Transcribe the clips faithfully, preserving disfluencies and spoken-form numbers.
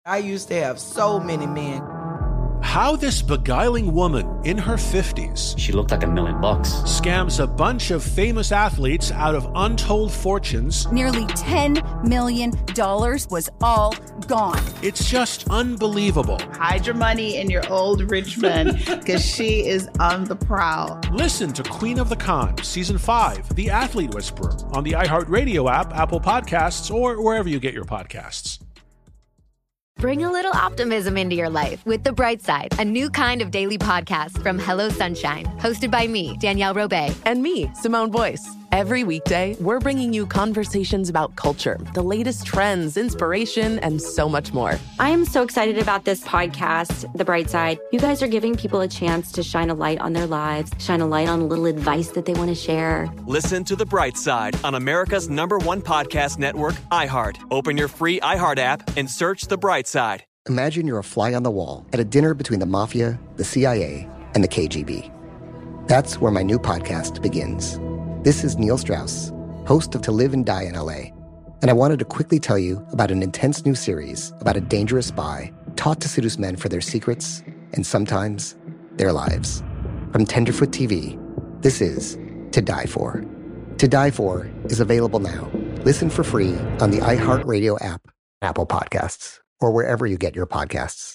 I used to have so many men. How this beguiling woman in her fifties, she looked like a million bucks, scams a bunch of famous athletes out of untold fortunes. Nearly ten million dollars was all gone. It's just unbelievable. Hide your money in your old rich man, because she is on the prowl. Listen to Queen of the Con, Season five, The Athlete Whisperer, on the iHeartRadio app, Apple Podcasts, or wherever you get your podcasts. Bring a little optimism into your life with The Bright Side, a new kind of daily podcast from Hello Sunshine, hosted by me, Danielle Robay. And me, Simone Boyce. Every weekday, we're bringing you conversations about culture, the latest trends, inspiration, and so much more. I am so excited about this podcast, The Bright Side. You guys are giving people a chance to shine a light on their lives, shine a light on a little advice that they want to share. Listen to The Bright Side on America's number one podcast network, iHeart. Open your free iHeart app and search The Bright Side. Imagine you're a fly on the wall at a dinner between the mafia, the C I A, and the K G B. That's where my new podcast begins. This is Neil Strauss, host of To Live and Die in L A, and I wanted to quickly tell you about an intense new series about a dangerous spy taught to seduce men for their secrets and sometimes their lives. From Tenderfoot T V, this is To Die For. To Die For is available now. Listen for free on the iHeartRadio app, Apple Podcasts, or wherever you get your podcasts.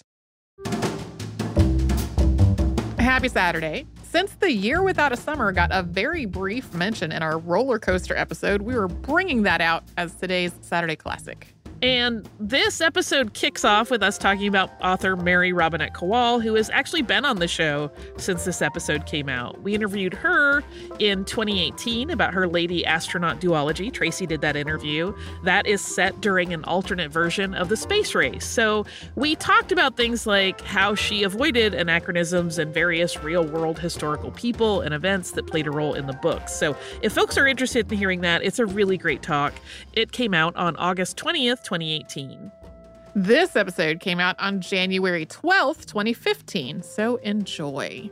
Happy Saturday. Since The Year Without a Summer got a very brief mention in our roller coaster episode, we were bringing that out as today's Saturday Classic. And this episode kicks off with us talking about author Mary Robinette Kowal, who has actually been on the show since this episode came out. We interviewed her in twenty eighteen about her Lady Astronaut duology. Tracy did that interview. That is set during an alternate version of the space race. So we talked about things like how she avoided anachronisms and various real-world historical people and events that played a role in the books. So if folks are interested in hearing that, it's a really great talk. It came out on August twentieth, twenty eighteen. This episode came out on January twelfth, twenty fifteen, so enjoy.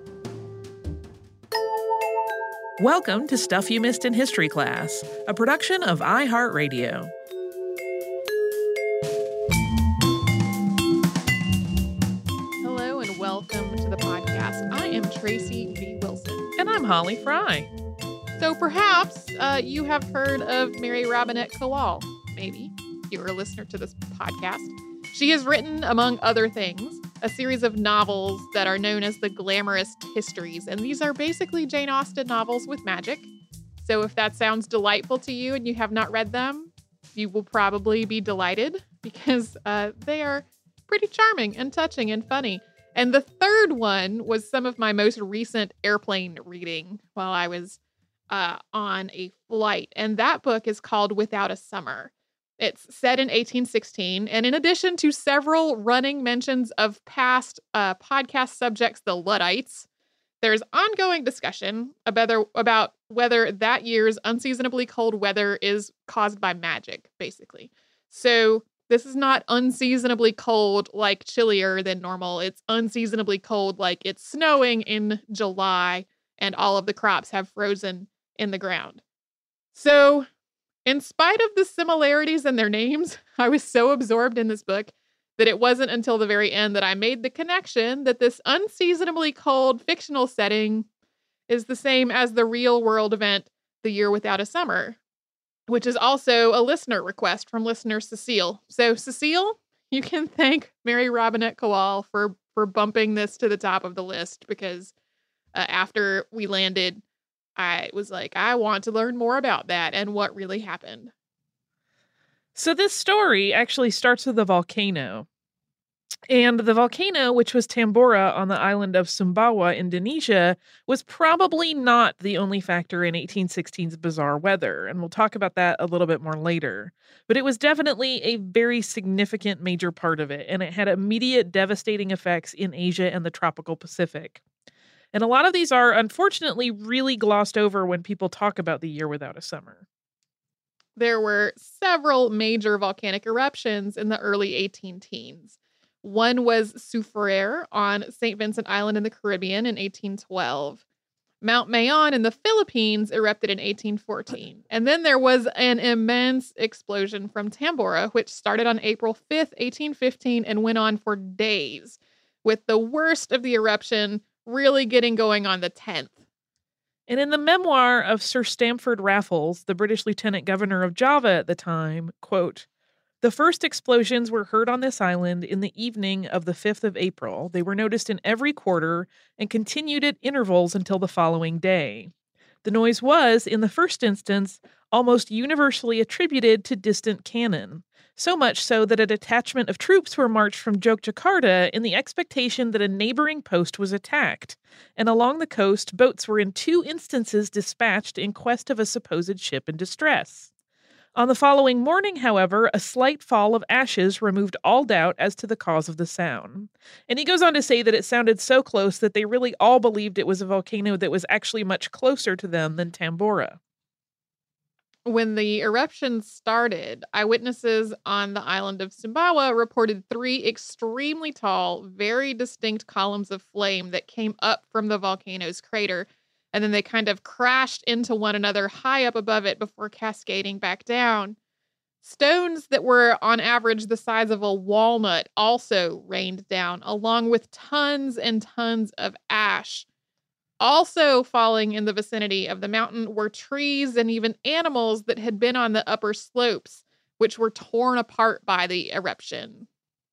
Welcome to Stuff You Missed in History Class, a production of iHeartRadio. Hello and welcome to the podcast. I am Tracy V. Wilson. And I'm Holly Fry. So perhaps uh, you have heard of Mary Robinette Kowal, maybe. You're a listener to this podcast. She has written, among other things, a series of novels that are known as the Glamorous Histories, and these are basically Jane Austen novels with magic. So if that sounds delightful to you and you have not read them, you will probably be delighted because uh, they are pretty charming and touching and funny. And the third one was some of my most recent airplane reading while I was uh, on a flight, and that book is called Without a Summer. It's set in eighteen sixteen, and in addition to several running mentions of past uh, podcast subjects, the Luddites, there's ongoing discussion about, about whether that year's unseasonably cold weather is caused by magic, basically. So this is not unseasonably cold like chillier than normal. It's unseasonably cold like it's snowing in July and all of the crops have frozen in the ground. So in spite of the similarities in their names, I was so absorbed in this book that it wasn't until the very end that I made the connection that this unseasonably cold fictional setting is the same as the real world event, The Year Without a Summer, which is also a listener request from listener Cecile. So Cecile, you can thank Mary Robinette Kowal for, for bumping this to the top of the list because uh, after we landed, I was like, I want to learn more about that and what really happened. So this story actually starts with a volcano. And the volcano, which was Tambora on the island of Sumbawa, Indonesia, was probably not the only factor in eighteen sixteen's bizarre weather. And we'll talk about that a little bit more later. But it was definitely a very significant major part of it. And it had immediate devastating effects in Asia and the tropical Pacific. And a lot of these are, unfortunately, really glossed over when people talk about the Year Without a Summer. There were several major volcanic eruptions in the early eighteen teens. One was Soufriere on Saint Vincent Island in the Caribbean in eighteen twelve. Mount Mayon in the Philippines erupted in eighteen fourteen. And then there was an immense explosion from Tambora, which started on April fifth, eighteen fifteen, and went on for days, with the worst of the eruption really getting going on the tenth. And in the memoir of Sir Stamford Raffles, the British Lieutenant Governor of Java at the time, quote, "The first explosions were heard on this island in the evening of the fifth of April. They were noticed in every quarter and continued at intervals until the following day. The noise was, in the first instance, almost universally attributed to distant cannon, so much so that a detachment of troops were marched from Jogjakarta in the expectation that a neighboring post was attacked, and along the coast boats were in two instances dispatched in quest of a supposed ship in distress. On the following morning, however, a slight fall of ashes removed all doubt as to the cause of the sound." And he goes on to say that it sounded so close that they really all believed it was a volcano that was actually much closer to them than Tambora. When the eruption started, eyewitnesses on the island of Sumbawa reported three extremely tall, very distinct columns of flame that came up from the volcano's crater, and then they kind of crashed into one another high up above it before cascading back down. Stones that were on average the size of a walnut also rained down, along with tons and tons of ash. Also falling in the vicinity of the mountain were trees and even animals that had been on the upper slopes, which were torn apart by the eruption.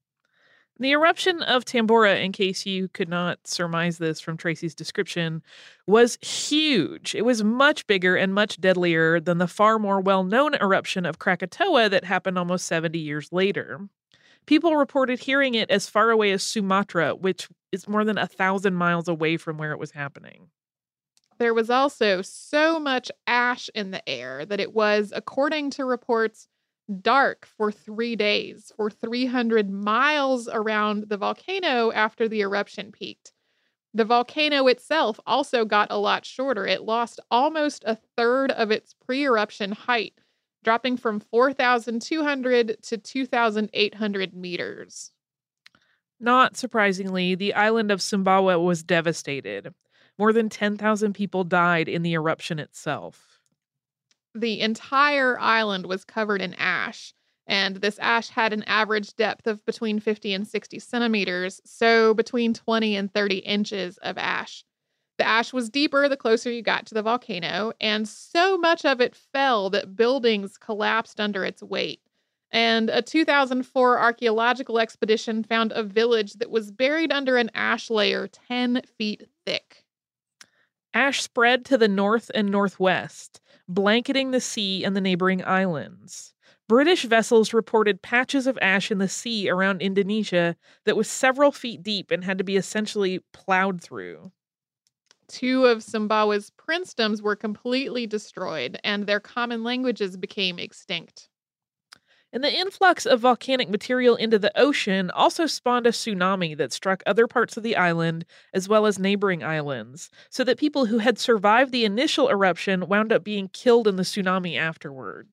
The eruption of Tambora, in case you could not surmise this from Tracy's description, was huge. It was much bigger and much deadlier than the far more well-known eruption of Krakatoa that happened almost seventy years later. People reported hearing it as far away as Sumatra, which is more than a thousand miles away from where it was happening. There was also so much ash in the air that it was, according to reports, dark for three days, for three hundred miles around the volcano after the eruption peaked. The volcano itself also got a lot shorter. It lost almost a third of its pre-eruption height, dropping from four thousand two hundred to two thousand eight hundred meters. Not surprisingly, the island of Sumbawa was devastated. More than ten thousand people died in the eruption itself. The entire island was covered in ash, and this ash had an average depth of between fifty and sixty centimeters, so between twenty and thirty inches of ash. The ash was deeper the closer you got to the volcano, and so much of it fell that buildings collapsed under its weight. And a two thousand four archaeological expedition found a village that was buried under an ash layer ten feet thick. Ash spread to the north and northwest, blanketing the sea and the neighboring islands. British vessels reported patches of ash in the sea around Indonesia that was several feet deep and had to be essentially plowed through. Two of Sumbawa's princedoms were completely destroyed, and their common languages became extinct. And the influx of volcanic material into the ocean also spawned a tsunami that struck other parts of the island as well as neighboring islands, so that people who had survived the initial eruption wound up being killed in the tsunami afterward.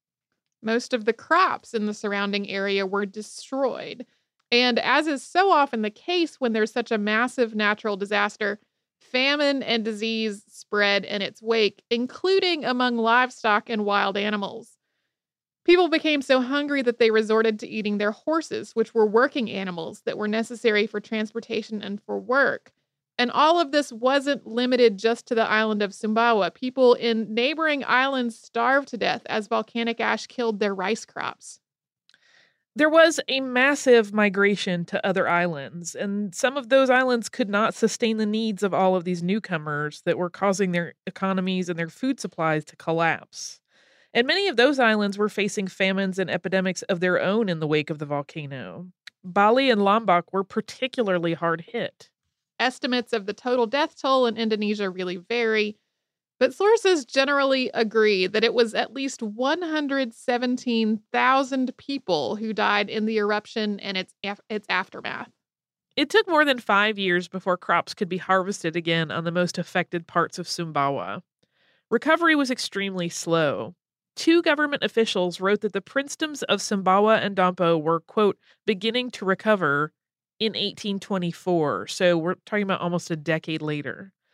Most of the crops in the surrounding area were destroyed, and as is so often the case when there's such a massive natural disaster, famine and disease spread in its wake, including among livestock and wild animals. People became so hungry that they resorted to eating their horses, which were working animals that were necessary for transportation and for work. And all of this wasn't limited just to the island of Sumbawa. People in neighboring islands starved to death as volcanic ash killed their rice crops. There was a massive migration to other islands, and some of those islands could not sustain the needs of all of these newcomers that were causing their economies and their food supplies to collapse. And many of those islands were facing famines and epidemics of their own in the wake of the volcano. Bali and Lombok were particularly hard hit. Estimates of the total death toll in Indonesia really vary, but sources generally agree that it was at least one hundred seventeen thousand people who died in the eruption and its, its aftermath. It took more than five years before crops could be harvested again on the most affected parts of Sumbawa. Recovery was extremely slow. Two government officials wrote that the princedoms of Sumbawa and Dampo were, quote, beginning to recover in eighteen twenty-four, so we're talking about almost a decade later.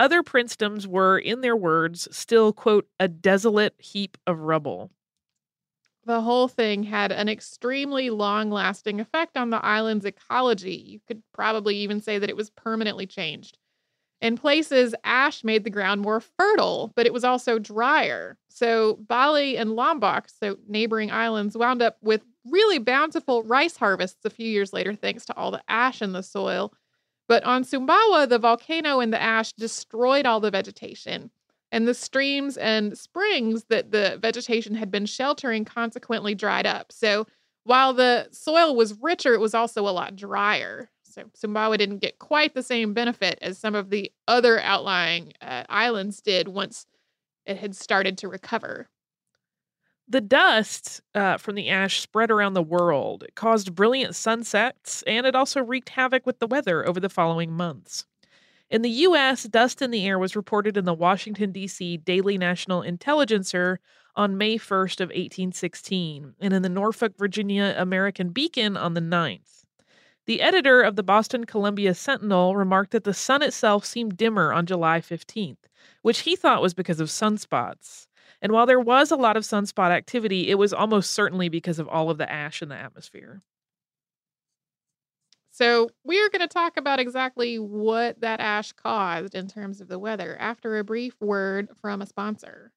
Other princedoms were, in their words, still, quote, a desolate heap of rubble. The whole thing had an extremely long-lasting effect on the island's ecology. You could probably even say that it was permanently changed. In places, ash made the ground more fertile, but it was also drier. So Bali and Lombok, so neighboring islands, wound up with really bountiful rice harvests a few years later thanks to all the ash in the soil. But on Sumbawa, the volcano and the ash destroyed all the vegetation. And the streams and springs that the vegetation had been sheltering consequently dried up. So while the soil was richer, it was also a lot drier. So Sumbawa didn't get quite the same benefit as some of the other outlying uh, islands did once it had started to recover. The dust uh, from the ash spread around the world. It caused brilliant sunsets, and it also wreaked havoc with the weather over the following months. In the U S, dust in the air was reported in the Washington, D C Daily National Intelligencer on May first of eighteen sixteen, and in the Norfolk, Virginia American Beacon on the ninth. The editor of the Boston Columbia Sentinel remarked that the sun itself seemed dimmer on July fifteenth, which he thought was because of sunspots. And while there was a lot of sunspot activity, it was almost certainly because of all of the ash in the atmosphere. So we're going to talk about exactly what that ash caused in terms of the weather after a brief word from a sponsor.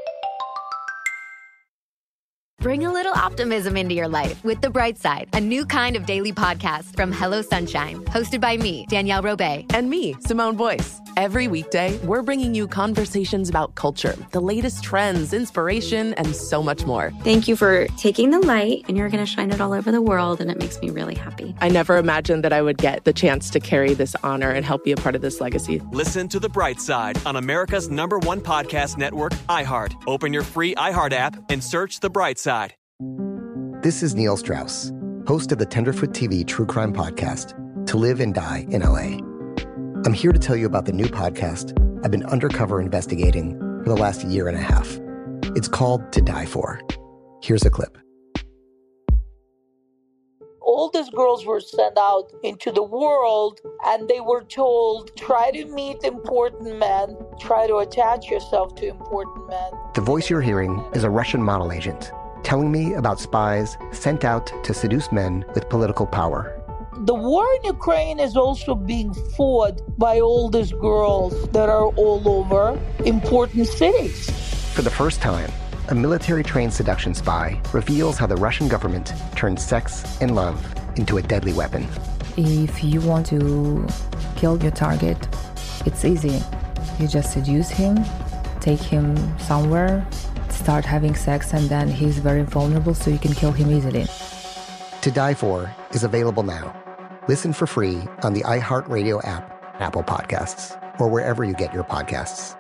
Bring a little optimism into your life with The Bright Side, a new kind of daily podcast from Hello Sunshine, hosted by me, Danielle Robay. And me, Simone Boyce. Every weekday, we're bringing you conversations about culture, the latest trends, inspiration, and so much more. Thank you for taking the light, and you're going to shine it all over the world, and it makes me really happy. I never imagined that I would get the chance to carry this honor and help be a part of this legacy. Listen to The Bright Side on America's number one podcast network, iHeart. Open your free iHeart app and search The Bright Side. This is Neil Strauss, host of the Tenderfoot T V true crime podcast, To Live and Die in L A. I'm here to tell you about the new podcast I've been undercover investigating for the last year and a half. It's called To Die For. Here's a clip. All these girls were sent out into the world and they were told, try to meet important men, try to attach yourself to important men. The voice you're hearing is a Russian model agent telling me about spies sent out to seduce men with political power. The war in Ukraine is also being fought by all these girls that are all over important cities. For the first time, a military-trained seduction spy reveals how the Russian government turned sex and love into a deadly weapon. If you want to kill your target, it's easy. You just seduce him, take him somewhere, start having sex, and then he's very vulnerable, so you can kill him easily. To Die For is available now. Listen for free on the iHeartRadio app, Apple Podcasts, or wherever you get your podcasts.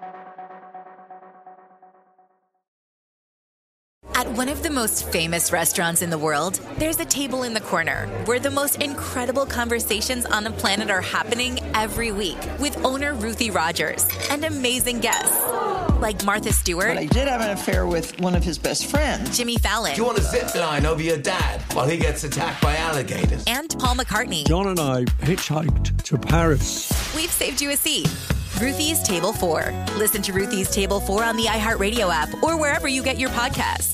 At one of the most famous restaurants in the world, there's a table in the corner where the most incredible conversations on the planet are happening every week with owner Ruthie Rogers and amazing guests like Martha Stewart. But I did have an affair with one of his best friends, Jimmy Fallon. Do you want a zip line over your dad while he gets attacked by alligators? And Paul McCartney. John and I hitchhiked to Paris. We've saved you a seat. Ruthie's Table four. Listen to Ruthie's Table four on the iHeartRadio app or wherever you get your podcasts.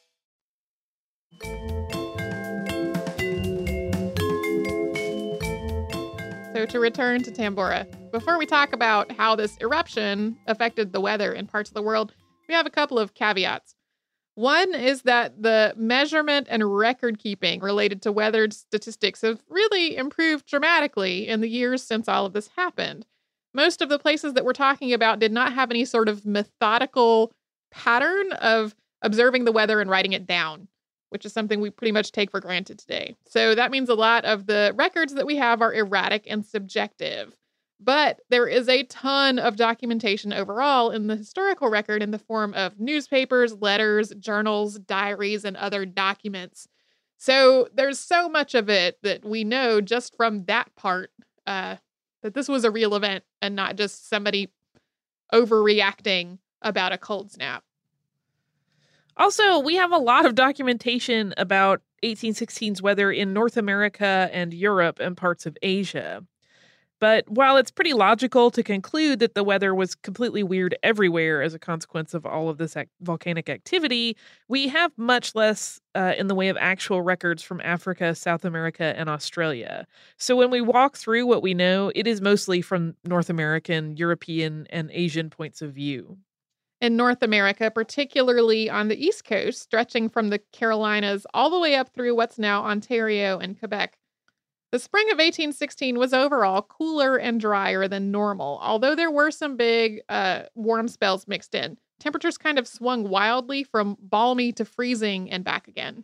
So to return to Tambora, before we talk about how this eruption affected the weather in parts of the world, we have a couple of caveats. One is that the measurement and record keeping related to weather statistics have really improved dramatically in the years since all of this happened. Most of the places that we're talking about did not have any sort of methodical pattern of observing the weather and writing it down, which is something we pretty much take for granted today. So that means a lot of the records that we have are erratic and subjective. But there is a ton of documentation overall in the historical record in the form of newspapers, letters, journals, diaries, and other documents. So there's so much of it that we know just from that part uh, that this was a real event and not just somebody overreacting about a cold snap. Also, we have a lot of documentation about eighteen sixteen's weather in North America and Europe and parts of Asia. But while it's pretty logical to conclude that the weather was completely weird everywhere as a consequence of all of this ac- volcanic activity, we have much less uh, in the way of actual records from Africa, South America, and Australia. So when we walk through what we know, it is mostly from North American, European, and Asian points of view. In North America, particularly on the East Coast, stretching from the Carolinas all the way up through what's now Ontario and Quebec, the spring of eighteen sixteen was overall cooler and drier than normal, although there were some big uh, warm spells mixed in. Temperatures kind of swung wildly from balmy to freezing and back again.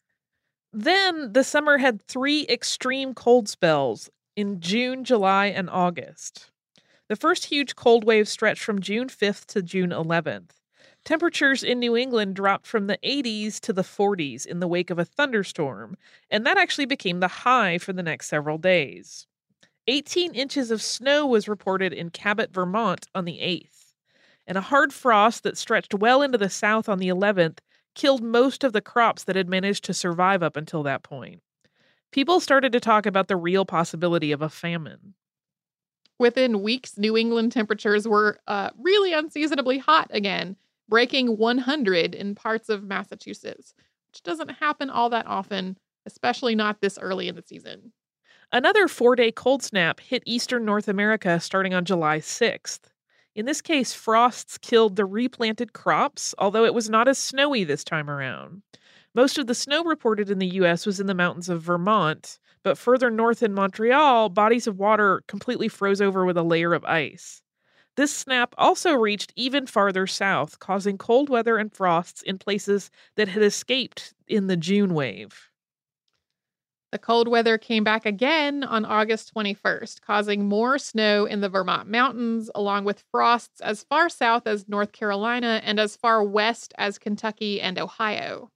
Then the summer had three extreme cold spells in June, July, and August. The first huge cold wave stretched from June fifth to June eleventh. Temperatures in New England dropped from the eighties to the forties in the wake of a thunderstorm, and that actually became the high for the next several days. eighteen inches of snow was reported in Cabot, Vermont on the eighth, and a hard frost that stretched well into the south on the eleventh killed most of the crops that had managed to survive up until that point. People started to talk about the real possibility of a famine. Within weeks, New England temperatures were uh, really unseasonably hot again, breaking one hundred in parts of Massachusetts, which doesn't happen all that often, especially not this early in the season. Another four-day cold snap hit eastern North America starting on July sixth. In this case, frosts killed the replanted crops, although it was not as snowy this time around. Most of the snow reported in the U S was in the mountains of Vermont, but further north in Montreal, bodies of water completely froze over with a layer of ice. This snap also reached even farther south, causing cold weather and frosts in places that had escaped in the June wave. The cold weather came back again on August twenty-first, causing more snow in the Vermont mountains, along with frosts as far south as North Carolina and as far west as Kentucky and Ohio.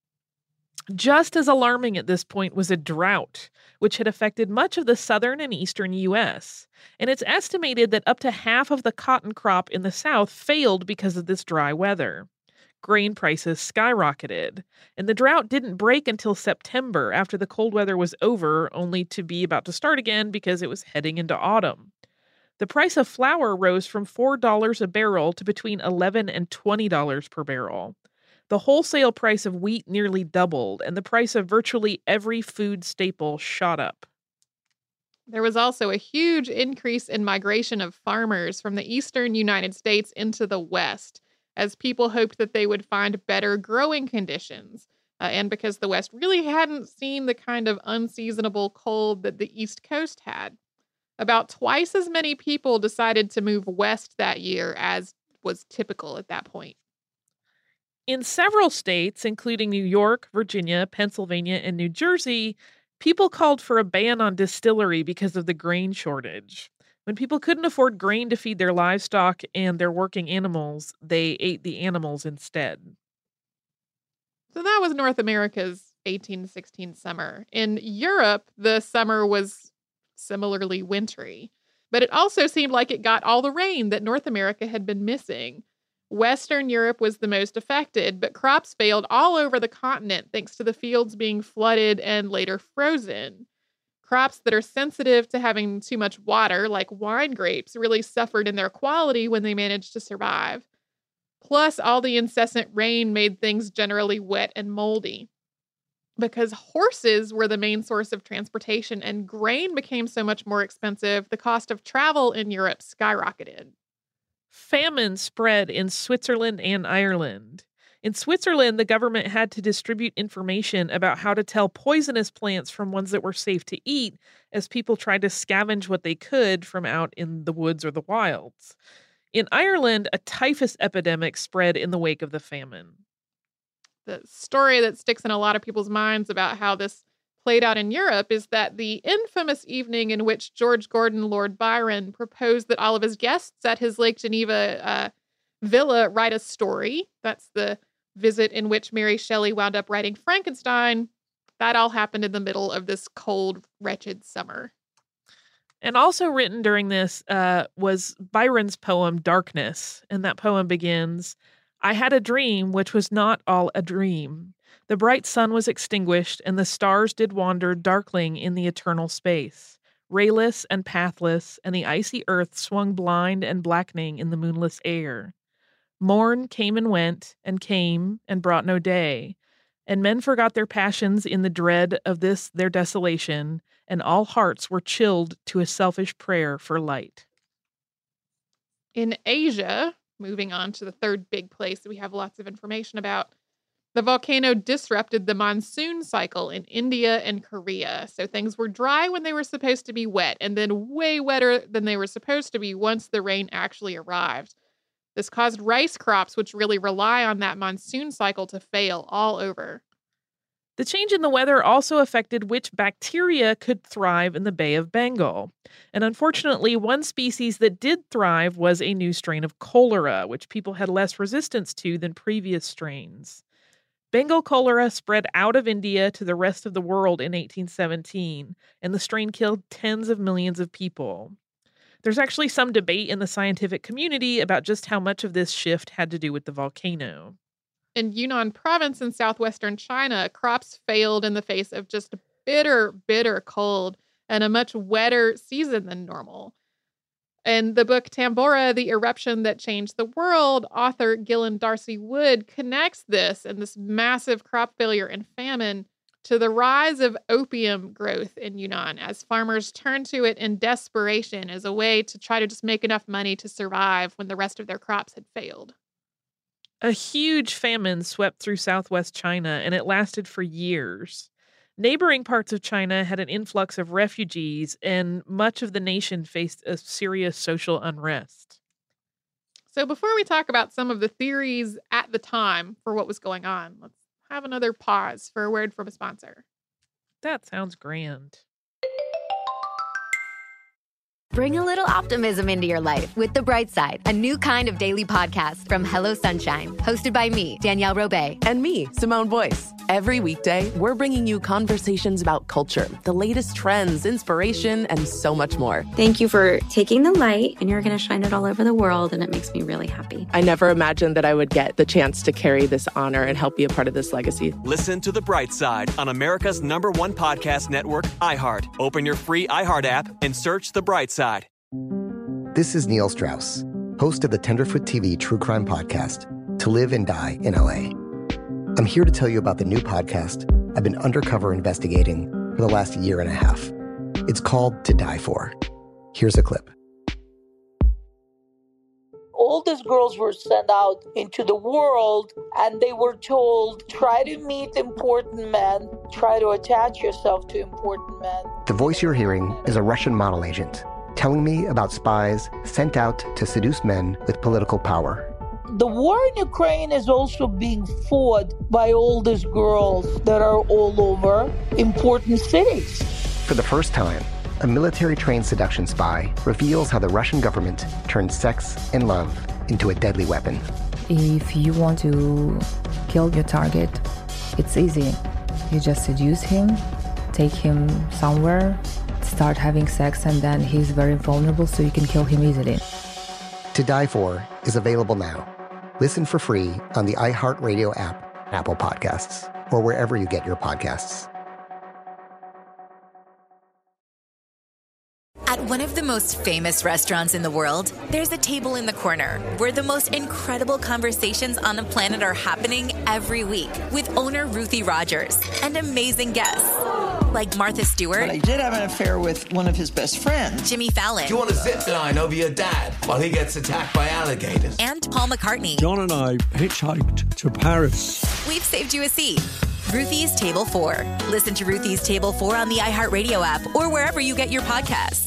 Just as alarming at this point was a drought, which had affected much of the southern and eastern U S, and it's estimated that up to half of the cotton crop in the South failed because of this dry weather. Grain prices skyrocketed, and the drought didn't break until September after the cold weather was over, only to be about to start again because it was heading into autumn. The price of flour rose from four dollars a barrel to between eleven dollars and twenty dollars per barrel. The wholesale price of wheat nearly doubled, and the price of virtually every food staple shot up. There was also a huge increase in migration of farmers from the eastern United States into the West, as people hoped that they would find better growing conditions, uh, and because the West really hadn't seen the kind of unseasonable cold that the East Coast had. About twice as many people decided to move west that year as was typical at that point. In several states, including New York, Virginia, Pennsylvania, and New Jersey, people called for a ban on distillery because of the grain shortage. When people couldn't afford grain to feed their livestock and their working animals, they ate the animals instead. So that was North America's eighteen sixteen summer. In Europe, the summer was similarly wintry, but it also seemed like it got all the rain that North America had been missing. Western Europe was the most affected, but crops failed all over the continent thanks to the fields being flooded and later frozen. Crops that are sensitive to having too much water, like wine grapes, really suffered in their quality when they managed to survive. Plus, all the incessant rain made things generally wet and moldy. Because horses were the main source of transportation and grain became so much more expensive, the cost of travel in Europe skyrocketed. Famine spread in Switzerland and Ireland. In Switzerland, the government had to distribute information about how to tell poisonous plants from ones that were safe to eat as people tried to scavenge what they could from out in the woods or the wilds. In Ireland, a typhus epidemic spread in the wake of the famine. The story that sticks in a lot of people's minds about how this played out in Europe is that the infamous evening in which George Gordon Lord Byron proposed that all of his guests at his Lake Geneva uh, villa write a story. That's the visit in which Mary Shelley wound up writing Frankenstein. That all happened in the middle of this cold, wretched summer. And also written during this uh, was Byron's poem Darkness. And that poem begins, "I had a dream which was not all a dream. The bright sun was extinguished, and the stars did wander darkling in the eternal space. rayless and pathless, and the icy earth swung blind and blackening in the moonless air. Morn came and went, and came, and brought no day, and men forgot their passions in the dread of this their desolation, and all hearts were chilled to a selfish prayer for light. In Asia, moving on to the third big place that we have lots of information about, the volcano disrupted the monsoon cycle in India and Korea. So things were dry when they were supposed to be wet, and then way wetter than they were supposed to be once the rain actually arrived. This caused rice crops, which really rely on that monsoon cycle, to fail all over. The change in the weather also affected which bacteria could thrive in the Bay of Bengal. And unfortunately, one species that did thrive was a new strain of cholera, which people had less resistance to than previous strains. Bengal cholera spread out of India to the rest of the world in eighteen seventeen, and the strain killed tens of millions of people. There's actually some debate in the scientific community about just how much of this shift had to do with the volcano. In Yunnan province in southwestern China, crops failed in the face of just bitter, bitter cold and a much wetter season than normal. In the book Tambora, The Eruption That Changed the World, author Gillian Darcy Wood connects this and this massive crop failure and famine to the rise of opium growth in Yunnan as farmers turned to it in desperation as a way to try to just make enough money to survive when the rest of their crops had failed. A huge famine swept through southwest China, and it lasted for years. Neighboring parts of China had an influx of refugees, and much of the nation faced a serious social unrest. So before we talk about some of the theories at the time for what was going on, let's have another pause for a word from a sponsor. That sounds grand. Bring a little optimism into your life with The Bright Side, a new kind of daily podcast from Hello Sunshine, hosted by me, Danielle Robay. And me, Simone Boyce. Every weekday, we're bringing you conversations about culture, the latest trends, inspiration, and so much more. Thank you for taking the light, and you're going to shine it all over the world, and it makes me really happy. I never imagined that I would get the chance to carry this honor and help be a part of this legacy. Listen to The Bright Side on America's number one podcast network, iHeart. Open your free iHeart app and search The Bright Side. This is Neil Strauss, host of the Tenderfoot T V true crime podcast, To Live and Die in L A. I'm here to tell you about the new podcast I've been undercover investigating for the last year and a half. It's called To Die For. Here's a clip. All these girls were sent out into the world and they were told, try to meet important men, try to attach yourself to important men. The voice you're hearing is a Russian model agent telling me about spies sent out to seduce men with political power. The war in Ukraine is also being fought by all these girls that are all over important cities. For the first time, a military-trained seduction spy reveals how the Russian government turned sex and love into a deadly weapon. If you want to kill your target, it's easy. You just seduce him, take him somewhere, start having sex, and then he's very vulnerable, so you can kill him easily. To Die For is available now. Listen for free on the iHeartRadio app, Apple Podcasts, or wherever you get your podcasts. At one of the most famous restaurants in the world, there's a table in the corner where the most incredible conversations on the planet are happening every week with owner Ruthie Rogers and amazing guests like Martha Stewart. But I did have an affair with one of his best friends. Jimmy Fallon. Do you want a zip line over your dad while he gets attacked by alligators? And Paul McCartney. John and I hitchhiked to Paris. We've saved you a seat. Ruthie's Table four. Listen to Ruthie's Table four on the iHeartRadio app or wherever you get your podcasts.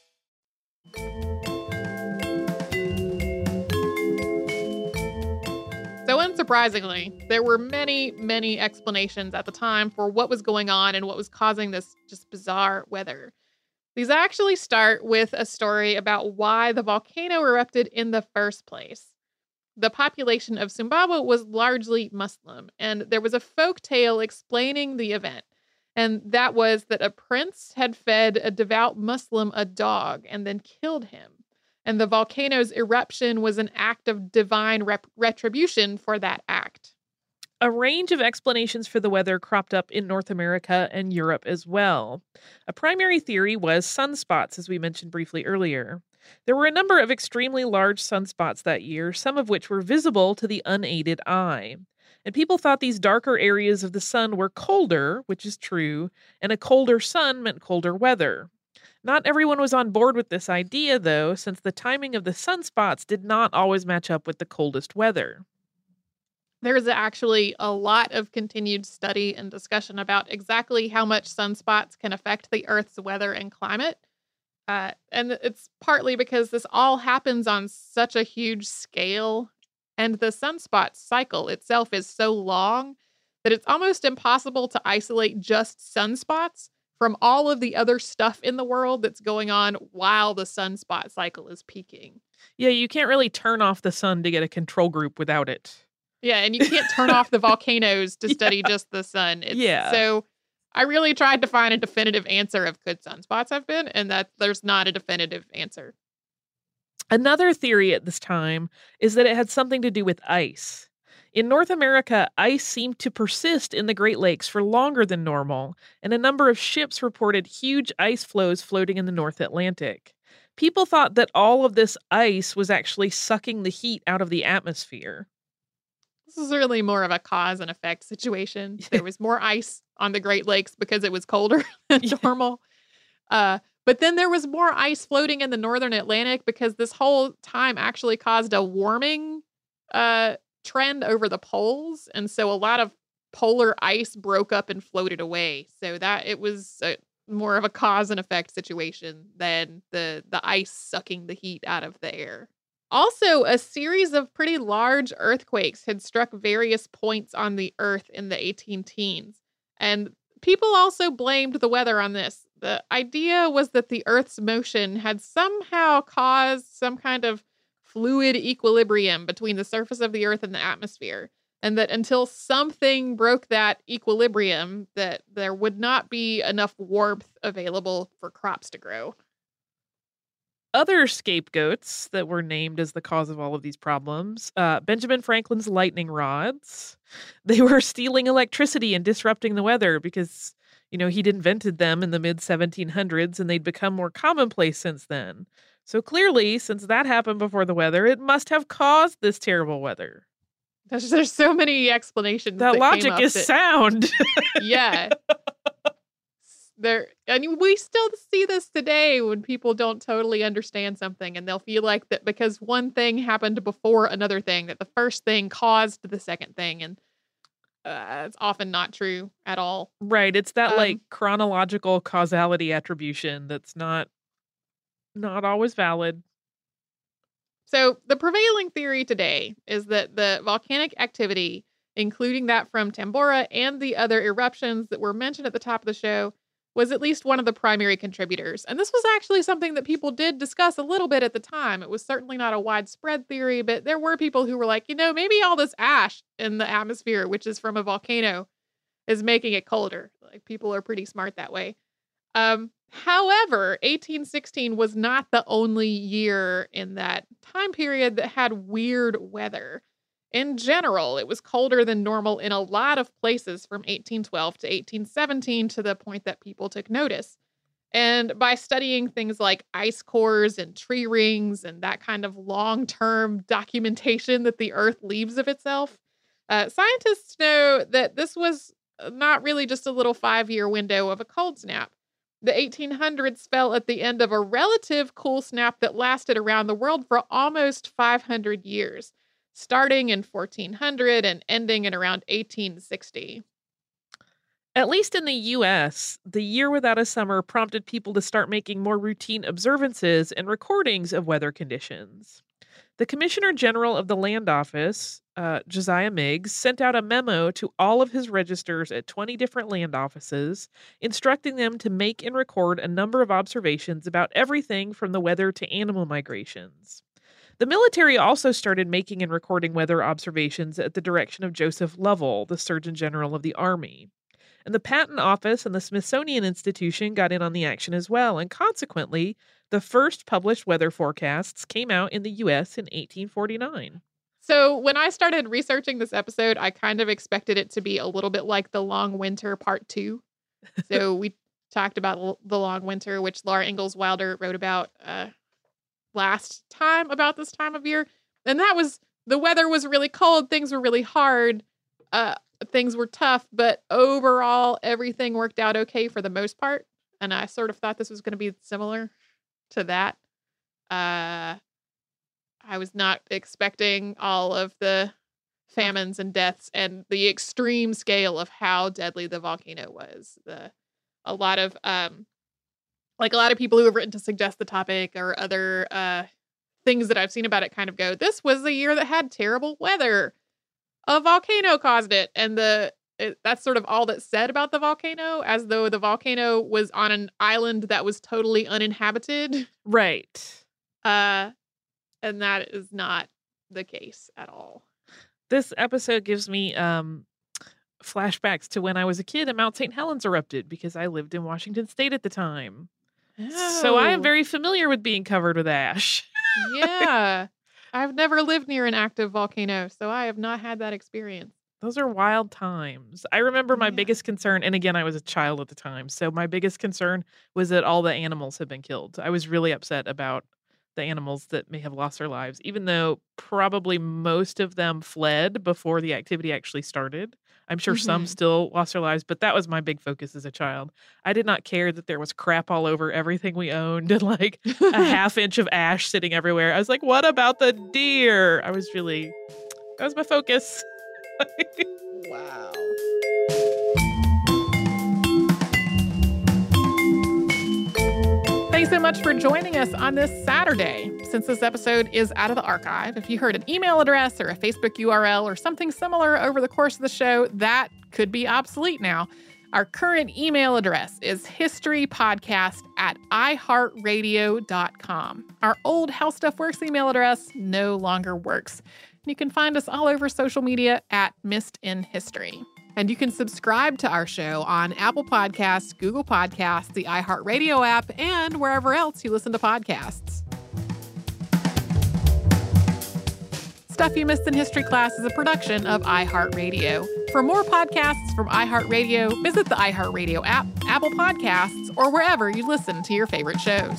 So unsurprisingly, there were many, many explanations at the time for what was going on and what was causing this just bizarre weather. These actually start with a story about why the volcano erupted in the first place. The population of Sumbawa was largely Muslim, and there was a folk tale explaining the event. And that was that a prince had fed a devout Muslim a dog and then killed him. And the volcano's eruption was an act of divine rep- retribution for that act. A range of explanations for the weather cropped up in North America and Europe as well. A primary theory was sunspots, as we mentioned briefly earlier. There were a number of extremely large sunspots that year, some of which were visible to the unaided eye. And people thought these darker areas of the sun were colder, which is true, and a colder sun meant colder weather. Not everyone was on board with this idea, though, since the timing of the sunspots did not always match up with the coldest weather. There's actually a lot of continued study and discussion about exactly how much sunspots can affect the Earth's weather and climate. Uh, and it's partly because this all happens on such a huge scale, and the sunspot cycle itself is so long that it's almost impossible to isolate just sunspots from all of the other stuff in the world that's going on while the sunspot cycle is peaking. Yeah, you can't really turn off the sun to get a control group without it. Yeah, and you can't turn off the volcanoes to study Yeah. just the sun. It's, Yeah. So I really tried to find a definitive answer of could sunspots have been, and that there's not a definitive answer. Another theory at this time is that it had something to do with ice. In North America, ice seemed to persist in the Great Lakes for longer than normal, and a number of ships reported huge ice floes floating in the North Atlantic. People thought that all of this ice was actually sucking the heat out of the atmosphere. This is really more of a cause and effect situation. There was more ice on the Great Lakes because it was colder than normal. Uh, but then there was more ice floating in the Northern Atlantic because this whole time actually caused a warming uh, trend over the poles. And so a lot of polar ice broke up and floated away. So that it was a, more of a cause and effect situation than the, the ice sucking the heat out of the air. Also, a series of pretty large earthquakes had struck various points on the Earth in the eighteen teens. And people also blamed the weather on this. The idea was that the Earth's motion had somehow caused some kind of fluid equilibrium between the surface of the Earth and the atmosphere. And that until something broke that equilibrium, that there would not be enough warmth available for crops to grow. Other scapegoats that were named as the cause of all of these problems, uh, Benjamin Franklin's lightning rods. They were stealing electricity and disrupting the weather because, you know, he'd invented them in the mid seventeen hundreds and they'd become more commonplace since then. So clearly, since that happened before the weather, it must have caused this terrible weather. There's, there's so many explanations. That, that logic came up is that, sound. Yeah. There, and we still see this today when people don't totally understand something and they'll feel like that because one thing happened before another thing, that the first thing caused the second thing. And uh, it's often not true at all. Right. It's that Um, like chronological causality attribution that's not not always valid. So the prevailing theory today is that the volcanic activity, including that from Tambora and the other eruptions that were mentioned at the top of the show, was at least one of the primary contributors. And this was actually something that people did discuss a little bit at the time. It was certainly not a widespread theory, but there were people who were like, you know, maybe all this ash in the atmosphere, which is from a volcano, is making it colder. Like, people are pretty smart that way. Um, however, eighteen sixteen was not the only year in that time period that had weird weather. In general, it was colder than normal in a lot of places from eighteen twelve to eighteen seventeen to the point that people took notice. And by studying things like ice cores and tree rings and that kind of long-term documentation that the Earth leaves of itself, uh, scientists know that this was not really just a little five-year window of a cold snap. The eighteen hundreds fell at the end of a relative cool snap that lasted around the world for almost five hundred years. Starting in fourteen hundred and ending in around eighteen sixty. At least in the U S, the year without a summer prompted people to start making more routine observances and recordings of weather conditions. The Commissioner General of the Land Office, uh, Josiah Miggs, sent out a memo to all of his registers at twenty different land offices, instructing them to make and record a number of observations about everything from the weather to animal migrations. The military also started making and recording weather observations at the direction of Joseph Lovell, the Surgeon General of the Army. And the Patent Office and the Smithsonian Institution got in on the action as well, and consequently, the first published weather forecasts came out in the U S in eighteen forty-nine. So when I started researching this episode, I kind of expected it to be a little bit like The Long Winter Part two. So we talked about L- The Long Winter, which Laura Ingalls Wilder wrote about uh, last time, about this time of year. And that was, the weather was really cold. Things were really hard. Uh, things were tough. But overall, everything worked out okay for the most part. And I sort of thought this was going to be similar to that. Uh, I was not expecting all of the famines and deaths and the extreme scale of how deadly the volcano was. The a lot of um, like a lot of people who have written to suggest the topic or other uh things that I've seen about it kind of go, this was the year that had terrible weather. A volcano caused it, and the it, that's sort of all that's said about the volcano, as though the volcano was on an island that was totally uninhabited. Right. Uh. And that is not the case at all. This episode gives me um, flashbacks to when I was a kid and Mount Saint Helens erupted because I lived in Washington State at the time. Oh. So I am very familiar with being covered with ash. Yeah. I've never lived near an active volcano, so I have not had that experience. Those are wild times. I remember my yeah. biggest concern, and again, I was a child at the time, so my biggest concern was that all the animals had been killed. I was really upset about the animals that may have lost their lives, even though probably most of them fled before the activity actually started. I'm sure mm-hmm. some still lost their lives, but that was my big focus as a child. I did not care that there was crap all over everything we owned and like a half inch of ash sitting everywhere. I was like, what about the deer? I was really, that was my focus. Wow. Thanks so much for joining us on this Saturday. Since this episode is out of the archive, if you heard an email address or a Facebook U R L or something similar over the course of the show, that could be obsolete now. Our current email address is historypodcast at iheartradio dot com. Our old How Stuff Works email address no longer works. You can find us all over social media at Missed in History. And you can subscribe to our show on Apple Podcasts, Google Podcasts, the iHeartRadio app, and wherever else you listen to podcasts. Stuff You Missed in History Class is a production of iHeartRadio. For more podcasts from iHeartRadio, visit the iHeartRadio app, Apple Podcasts, or wherever you listen to your favorite shows.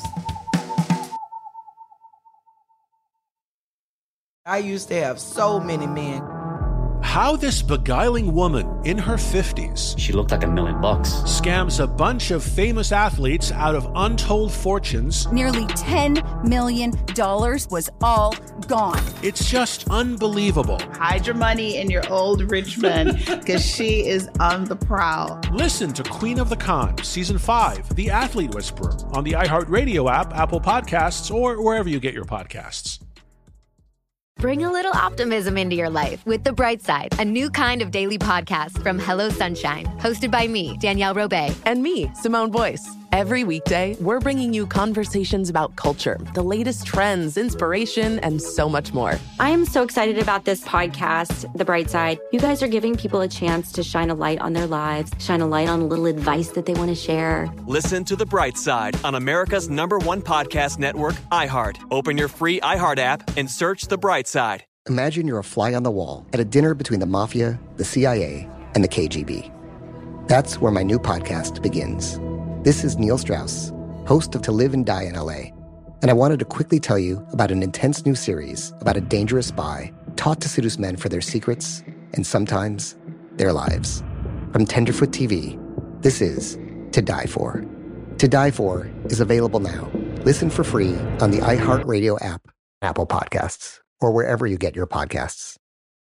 I used to have so many men. How this beguiling woman in her fifties, she looked like a million bucks, scams a bunch of famous athletes out of untold fortunes. Nearly ten million dollars was all gone. It's just unbelievable. Hide your money in your old rich men, because she is on the prowl. Listen to Queen of the Con, Season five, The Athlete Whisperer, on the iHeartRadio app, Apple Podcasts, or wherever you get your podcasts. Bring a little optimism into your life with The Bright Side, a new kind of daily podcast from Hello Sunshine, hosted by me, Danielle Robay. And me, Simone Boyce. Every weekday, we're bringing you conversations about culture, the latest trends, inspiration, and so much more. I am so excited about this podcast, The Bright Side. You guys are giving people a chance to shine a light on their lives, shine a light on a little advice that they want to share. Listen to The Bright Side on America's number one podcast network, iHeart. Open your free iHeart app and search The Bright Side. Imagine you're a fly on the wall at a dinner between the mafia, the C I A, and the K G B. That's where my new podcast begins. This is Neil Strauss, host of To Live and Die in L A, and I wanted to quickly tell you about an intense new series about a dangerous spy taught to seduce men for their secrets and sometimes their lives. From Tenderfoot T V, this is To Die For. To Die For is available now. Listen for free on the iHeartRadio app, Apple Podcasts, or wherever you get your podcasts.